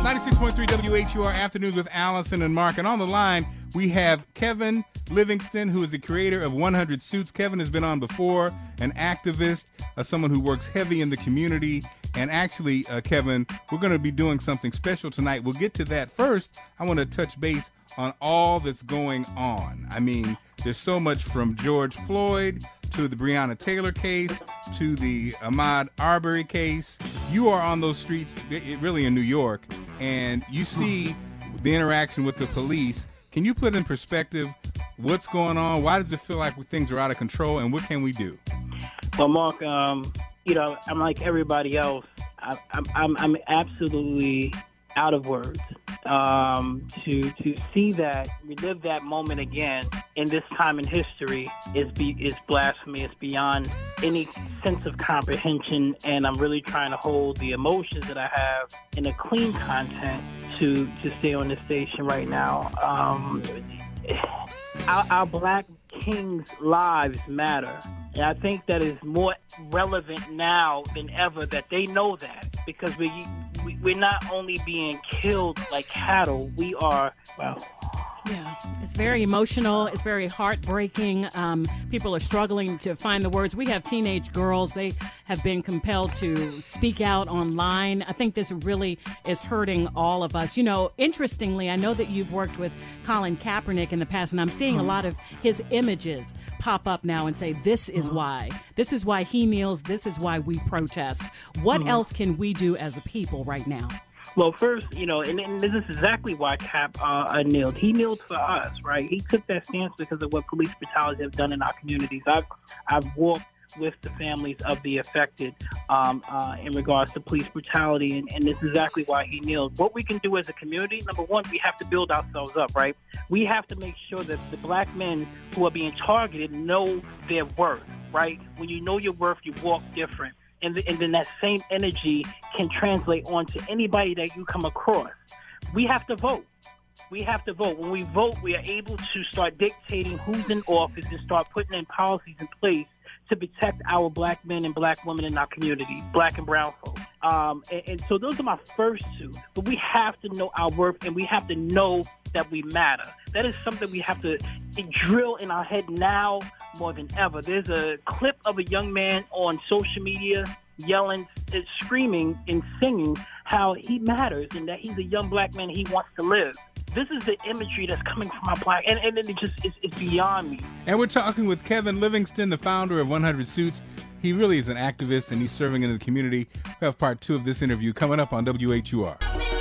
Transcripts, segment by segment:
96.3 WHUR Afternoons with Allison and Mark. And on the line, we have Kevin Livingston, who is the creator of 100 Suits. Kevin has been on before, an activist, someone who works heavy in the community. And actually, Kevin, we're going to be doing something special tonight. We'll get to that. First, I want to touch base on all that's going on. I mean, there's so much from George Floyd to the Breonna Taylor case to the Ahmaud Arbery case. You are on those streets, really in New York, and you see the interaction with the police. Can you put in perspective what's going on? Why does it feel like things are out of control, and what can we do? Well, Mark, I'm like everybody else. I'm absolutely out of words to see that, relive that moment again in this time in history is blasphemy. It's beyond any sense of comprehension, and I'm really trying to hold the emotions that I have in a clean content to stay on this station right now. Our black kings' lives matter. And I think that is more relevant now than ever that they know that, because we're not only being killed like cattle, we are, well... Yeah, it's very emotional. It's very heartbreaking. People are struggling to find the words. We have teenage girls. They have been compelled to speak out online. I think this really is hurting all of us. You know, interestingly, I know that you've worked with Colin Kaepernick in the past, and I'm seeing a lot of his images pop up now and say, this is why. This is why he kneels. This is why we protest. What else can we do as a people right now? Well, first, and this is exactly why Cap kneeled. He kneeled for us, right? He took that stance because of what police brutality have done in our communities. I've walked with the families of the affected in regards to police brutality, and this is exactly why he kneeled. What we can do as a community, number one, we have to build ourselves up, right? We have to make sure that the black men who are being targeted know their worth, right? When you know your worth, you walk different. And then that same energy can translate onto anybody that you come across. We have to vote. We have to vote. When we vote, we are able to start dictating who's in office and start putting in policies in place to protect our black men and black women in our community, black and brown folks. And so those are my first two. But we have to know our worth, and we have to know that we matter. That is something we have to drill in our head now more than ever. There's a clip of a young man on social media yelling, screaming, and singing how he matters and that he's a young black man and he wants to live. This is the imagery that's coming from our black, and it just it's beyond me. And we're talking with Kevin Livingston, the founder of 100 Suits. He really is an activist, and he's serving in the community. We have part 2 of this interview coming up on WHUR.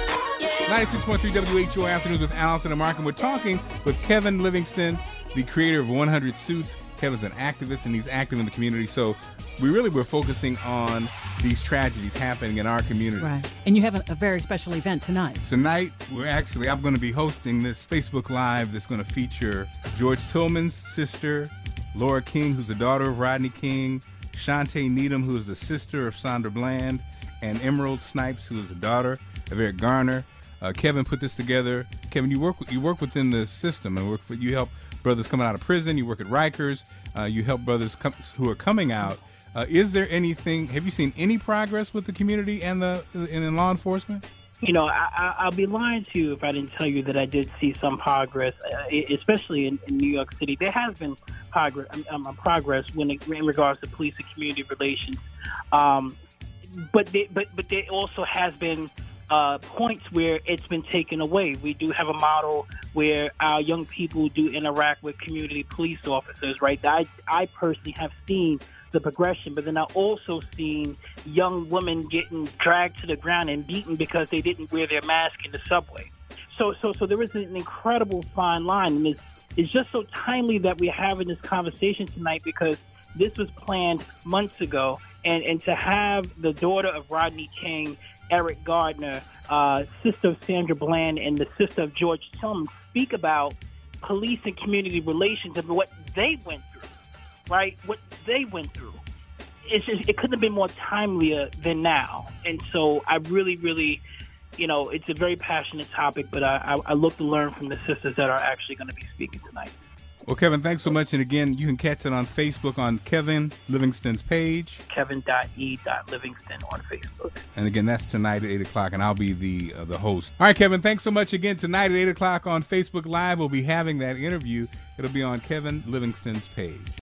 96.3 WHUR Afternoons with Allison and Mark, and we're talking with Kevin Livingston, the creator of 100 Suits. Kevin's an activist, and he's active in the community. So we're focusing on these tragedies happening in our community. Right. And you have a very special event tonight. Tonight, I'm going to be hosting this Facebook Live that's going to feature George Tillman's sister, Laura King, who's the daughter of Rodney King, Shantae Needham, who is the sister of Sandra Bland, and Emerald Snipes, who is the daughter of Eric Garner. Kevin put this together. Kevin, you work within the system, and you help brothers coming out of prison. You work at Rikers. You help brothers who are coming out. Is there anything? Have you seen any progress with the community and in law enforcement? I'll be lying to you if I didn't tell you that I did see some progress, especially in New York City. There has been progress in regards to police and community relations, but there also has been points where it's been taken away. We do have a model where our young people do interact with community police officers, right? I personally have seen the progression, but then I've also seen young women getting dragged to the ground and beaten because they didn't wear their mask in the subway. So there is an incredible fine line, and it's just so timely that we're having this conversation tonight because this was planned months ago, and to have the daughter of Rodney King, Eric Gardner, sister of Sandra Bland, and the sister of George Tillman speak about police and community relations and what they went through, right? What they went through. It couldn't have been more timelier than now. And so I really, really, it's a very passionate topic, but I look to learn from the sisters that are actually going to be speaking tonight. Well, Kevin, thanks so much. And again, you can catch it on Facebook on Kevin Livingston's page. Kevin.e.Livingston on Facebook. And again, that's tonight at 8 o'clock, and I'll be the host. All right, Kevin, thanks so much again. Tonight at 8 o'clock on Facebook Live, we'll be having that interview. It'll be on Kevin Livingston's page.